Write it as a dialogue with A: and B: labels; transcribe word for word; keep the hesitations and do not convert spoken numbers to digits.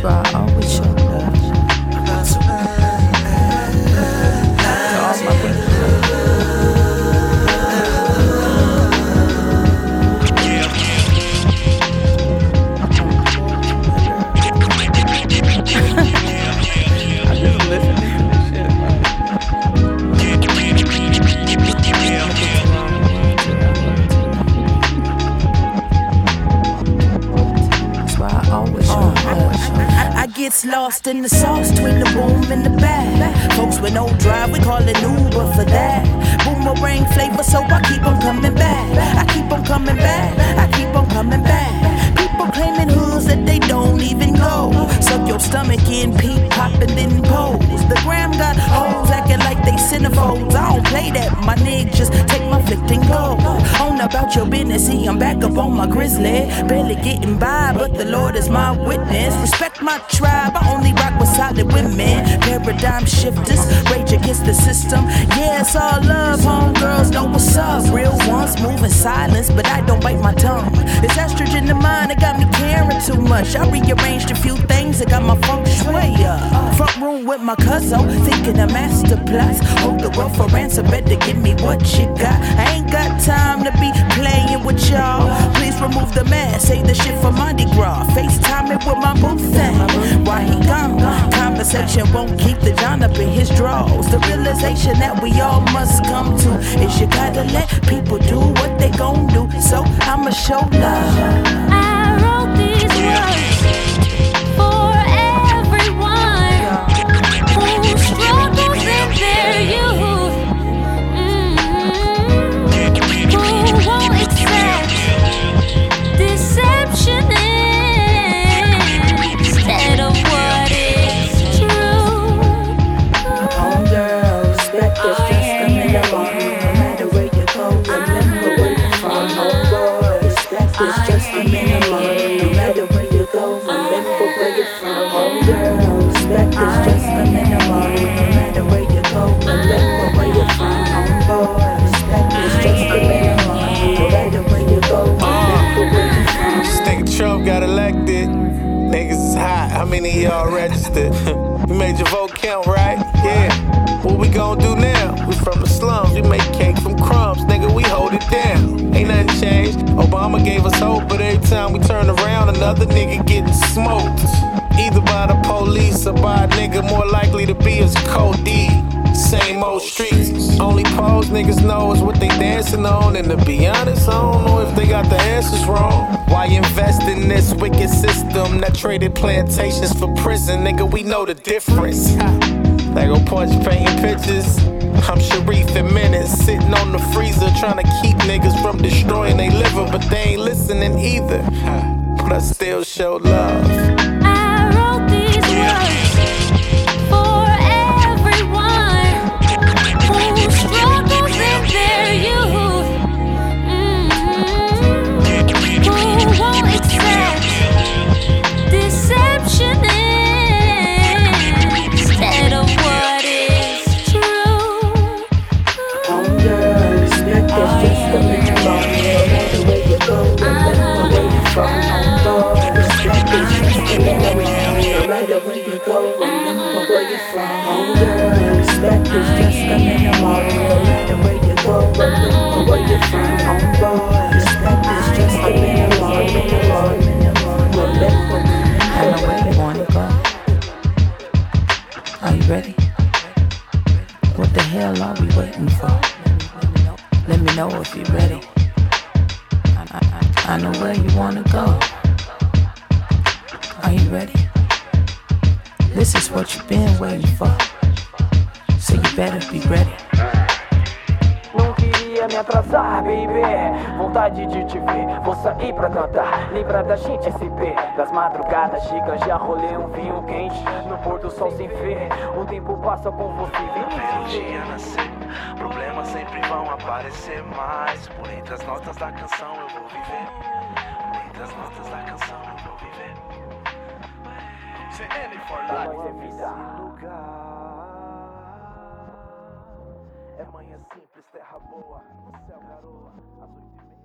A: why I always show love. To all my brothers. I just listen to this shit, man. That's why I always show love.
B: I gets lost in the sauce between the boom and the bag. Folks with no drive, we call it Uber for that. Boomerang flavor, so I keep on coming back. I keep on coming back. I keep on coming back. People claiming hoods that they don't even go. Suck your stomach in, peep, pop, and then pose. The gram got hoes acting like they centerfolds. I don't play that, my nigga, just take my flick and go. On about your business, see, I'm back up on my grizzly. Barely getting by, but the Lord is my witness. Respect my tribe, I only rock with solid women. Paradigm shifters, rage against the system. Yeah, it's all love, homegirls know what's up. Real ones move in silence, but I don't bite my tongue. It's estrogen in mind, it got me caring too much. I rearranged a few things, it got my feng shui up. Front room with my cousin, thinking a master plus. Hold the world for ransom, better give me what you got. I ain't got time to be playing with y'all. Please remove the mask, say the shit for Mardi Gras. FaceTime it with my boo thing. Why he gone? Conversation won't keep the John up in his drawers. The realization that we all must come to is you gotta let people do what they gon' do. So I'ma show love.
C: I wrote these words for everyone who struggles in their youth, mm-hmm. who won't accept deception instead of what is true.
B: Homegirl, respect is just coming along. No matter where you go, remember where you're from. Homeboy, respect is just coming along. No matter where you go, remember where you're from. Homegirl, respect is just coming along. No matter where you go, remember where you're from. Homeboy, respect is just coming along. No matter where you go, remember where you're from.
D: This nigga Trump got elected. Niggas is hot. How many of y'all registered? You made your vote count, right? Yeah. What we gon' do now? We from the slums. We make cake from crumbs. Nigga, we hold it down. Ain't nothing changed. Obama gave us hope, but every time we turn around, another nigga getting smoked. Either by the police or by a nigga more likely to be as Cody. Same old streets. Only pose niggas know is what they dancing on. And to be honest, I don't know if they got the answers wrong. Why invest in this wicked system that traded plantations for prison? Nigga, we know the difference. They go punch painting pictures. I'm Sharif and Menace sitting on the freezer trying to keep niggas from destroying they liver, but they ain't listening either. But I still show love.
C: I wrote these words for everyone who struggles in their youth, mm-hmm. who won't accept deception instead of what is true.
B: Homegirl, respect is just coming along. No matter where you go, remember where you're from. Homeboy, respect is just coming along. No matter where you go, remember where you're from. Homegirl, respect is just coming along. No matter where you go, remember where you're from. Homeboy, respect is just coming along. Remember,
A: I know where you wanna go. Are you ready? What the hell are we waiting for? Let me know if you're ready. I, I, I, I know where you wanna go. Are you ready? This is what you've been waiting for. So you better be ready.
E: Não queria me atrasar, baby. Vontade de te ver, vou sair pra cantar. Lembra da gente se ver. Das madrugadas chicas, já rolei um vinho quente. No pôr do sol sem ver, o tempo passa com você.
F: Ver um dia nascer, problemas sempre vão aparecer. Mas por entre as notas da canção eu vou viver. Por entre as notas da canção eu vou viver. C N for life. É manhã simples, terra boa. O céu garoa, às oito e meia.